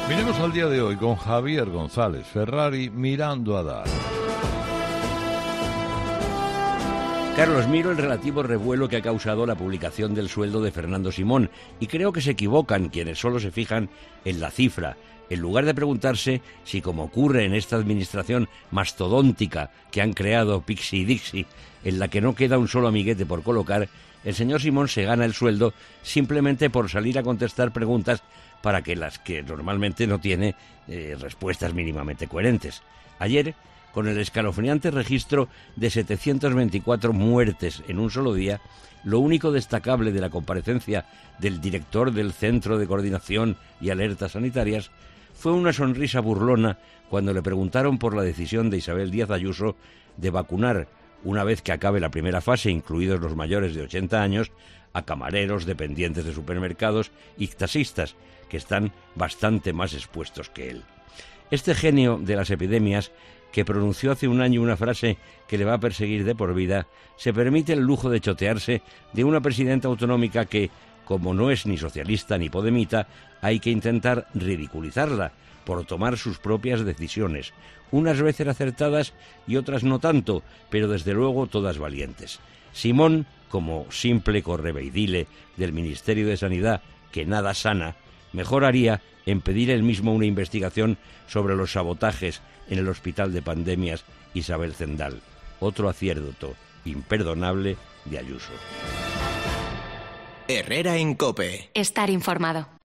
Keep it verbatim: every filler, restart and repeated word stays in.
Miremos al día de hoy con Javier González Ferrari mirando a dar. Carlos, miro el relativo revuelo que ha causado la publicación del sueldo de Fernando Simón y creo que se equivocan quienes solo se fijan en la cifra, en lugar de preguntarse si, como ocurre en esta administración mastodóntica que han creado Pixie y Dixie, en la que no queda un solo amiguete por colocar, el señor Simón se gana el sueldo simplemente por salir a contestar preguntas para que las que normalmente no tiene eh, respuestas mínimamente coherentes. Ayer, con el escalofriante registro de setecientas veinticuatro muertes en un solo día, lo único destacable de la comparecencia del director del Centro de Coordinación y Alertas Sanitarias fue una sonrisa burlona cuando le preguntaron por la decisión de Isabel Díaz Ayuso de vacunar, una vez que acabe la primera fase, incluidos los mayores de ochenta años, a camareros, dependientes de supermercados y taxistas, que están bastante más expuestos que él. Este genio de las epidemias, que pronunció hace un año una frase que le va a perseguir de por vida, se permite el lujo de chotearse de una presidenta autonómica que, como no es ni socialista ni podemita, hay que intentar ridiculizarla por tomar sus propias decisiones, unas veces acertadas y otras no tanto, pero desde luego todas valientes. Simón, como simple correveidile del Ministerio de Sanidad que nada sana, mejor haría en pedir él mismo una investigación sobre los sabotajes en el Hospital de Pandemias Isabel Zendal, otro acierto imperdonable de Ayuso. Herrera en COPE. Estar informado.